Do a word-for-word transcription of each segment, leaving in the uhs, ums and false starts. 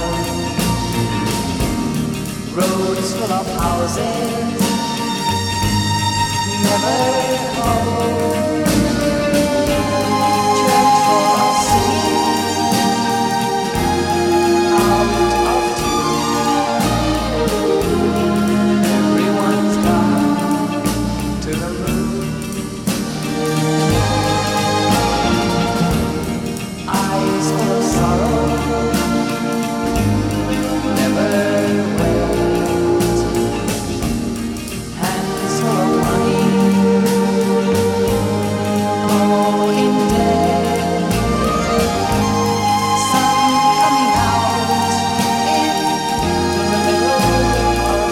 Roads full of houses, never home. Church full of singing, out of tune. Everyone's gone to the moon. Eyes full of sorrow, never wet. Hands full of money, all in debt. Sun coming out in the middle of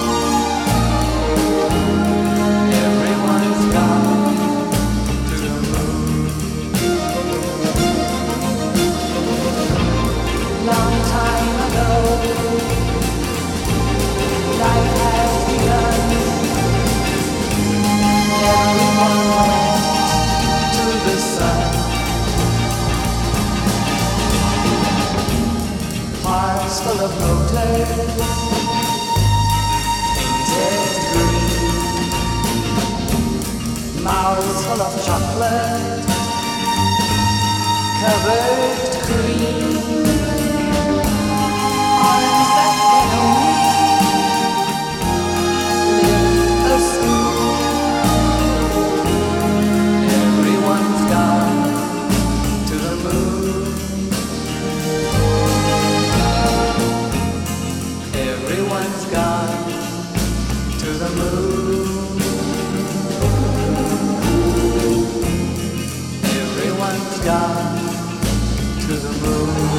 June. Everyone's gone to the moon. Long time ago, life has begun. Everyone went to the sun. Hearts full of motors, painted green. Mouths full of chocolate, covered cream. Arms that can only lift a spoon. Everyone's gone to the moon. Everyone's gone to the moon. Everyone's gone to the moon.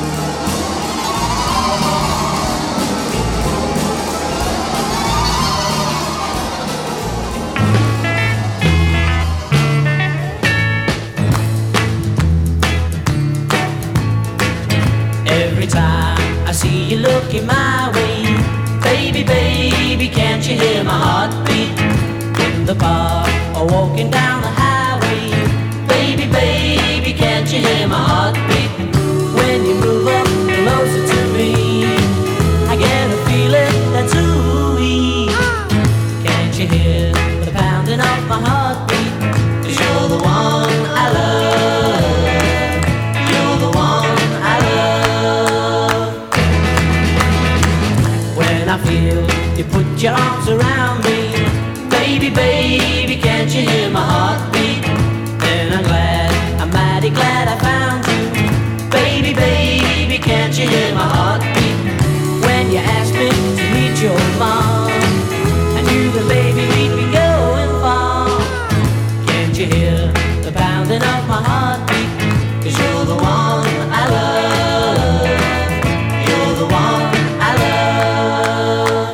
Every time I see you looking my way, baby, baby, can't you hear my heartbeat? In the park or walking down the highway, baby, baby, can't you hear my heartbeat? When you move up closer to me, I get a feeling that's ooh-wee. Can't you hear the pounding of my heartbeat? 'Cause you're the one I love. You're the one I love. When I feel you put your arms around me, baby, baby, can't you hear my heartbeat? Then I'm glad, I'm mighty glad I found you. Baby, baby, can't you hear my heartbeat? When you asked me to meet your mom, I knew that baby we'd be going far. Can't you hear the pounding of my heartbeat? 'Cause you're the one I love. You're the one I love.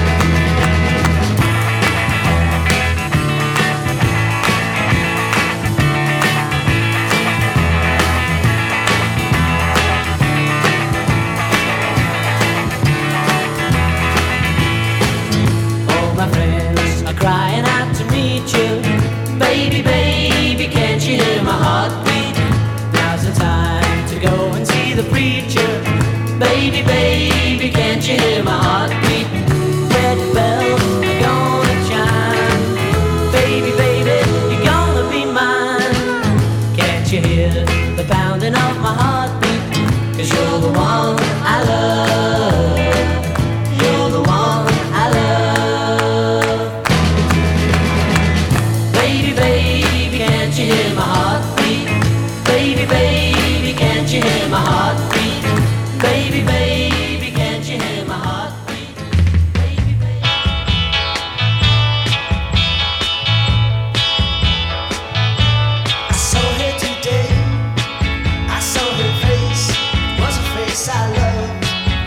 All my friends are crying out to meet you. Baby, baby, can't you hear my heartbeat? Now's the time to go and see the preacher. Baby, baby, can't you hear my heartbeat? Red bells are gonna chime. Baby, baby, you're gonna be mine. Can't you hear the pounding of my heartbeat? 'Cause you're the one I love. You're the one I love. Baby, baby, can't you hear my heartbeat? Baby, baby, can't you hear my heartbeat? Baby, baby, can't you hear my heartbeat? Baby, baby. I saw her today. I saw her face. Was a face I loved.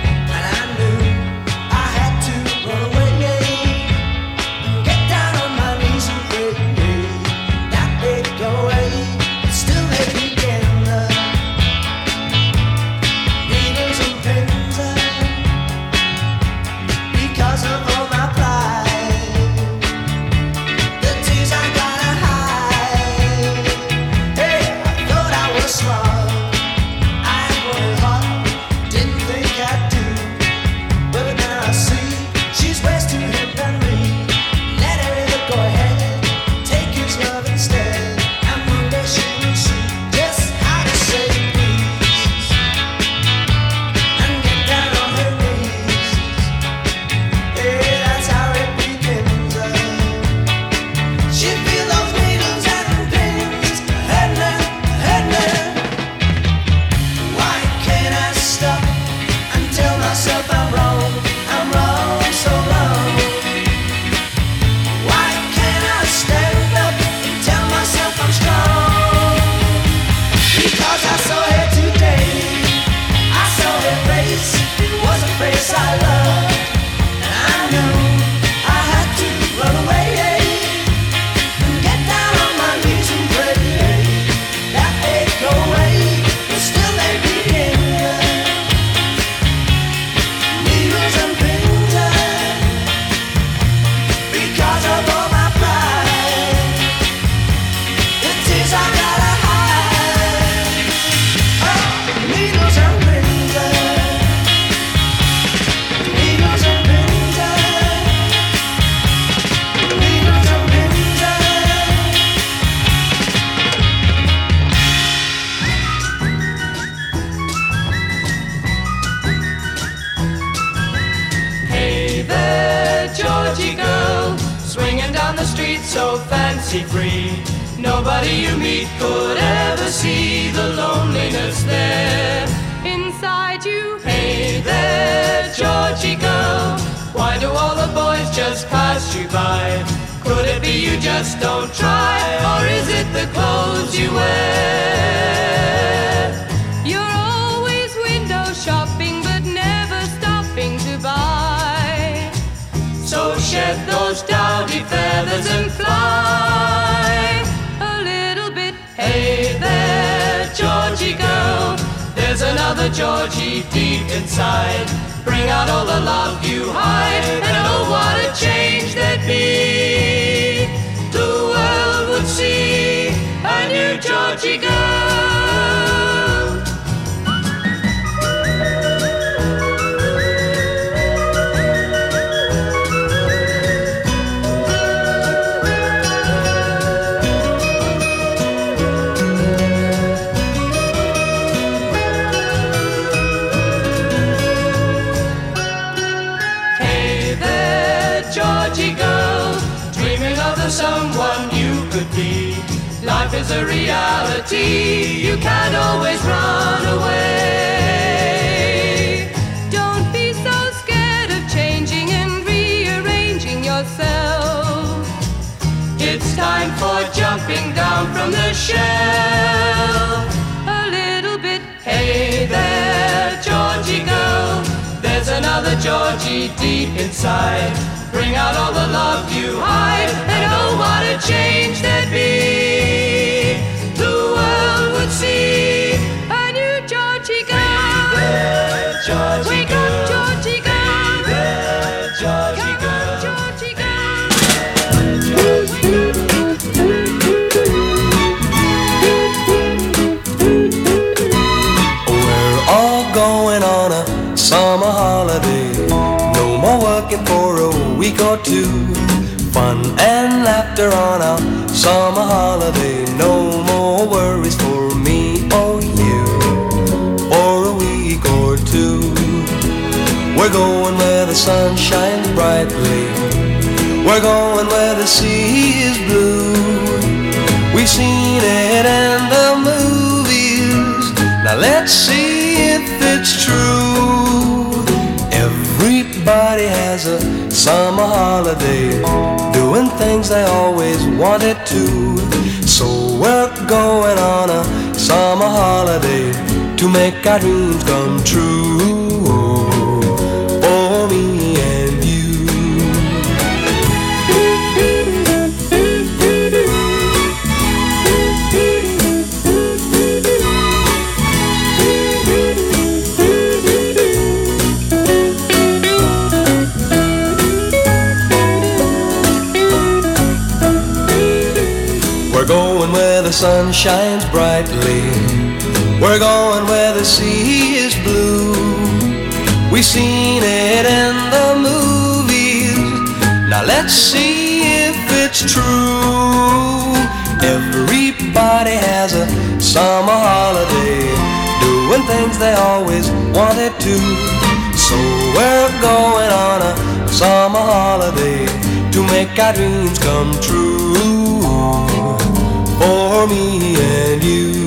so fancy-free. Nobody you meet could ever see the loneliness there inside you. Hey there, Georgie girl, why do all the boys just pass you by? Could it be you just don't try, or is it the clothes you wear? You're always window shopping, but never stopping to buy. So shed those dowdy feathers and fly a little bit. Hey there, Georgie girl, there's another Georgie deep inside. Bring out all the love you hide, and oh, what a change there'd be. The world would see a new Georgie girl. Someone you could be. Life is a reality, you can't always run away. Don't be so scared of changing and rearranging yourself. It's time for jumping down from the shelf a little bit. Hey there, Georgie girl, there's another Georgie deep inside. Bring out all the love you hide, and oh, what a change there'd be. The world would see a new Georgie girl. Hey there, Georgie Wake girl. up, Georgie girl. Hey there, Georgie Come girl. on, Georgie girl. We're all going on a summer holiday. No more working for a week or two. Fun and laughter on our summer holiday. No more worries for me or you for a week or two. We're going where the sun shines brightly. We're going where the sea is blue. We've seen it in the movies. Now let's see if it's true. Everybody has a summer holiday, doing things they always wanted to. So we're going on a summer holiday to make our dreams come true for me and you. We're going where the sun shines brightly. We're going where the sea is blue. We've seen it in the movies. Now let's see if it's true. Everybody has a summer holiday, doing things they always wanted to. So we're going on a summer holiday to make our dreams come true for me and you.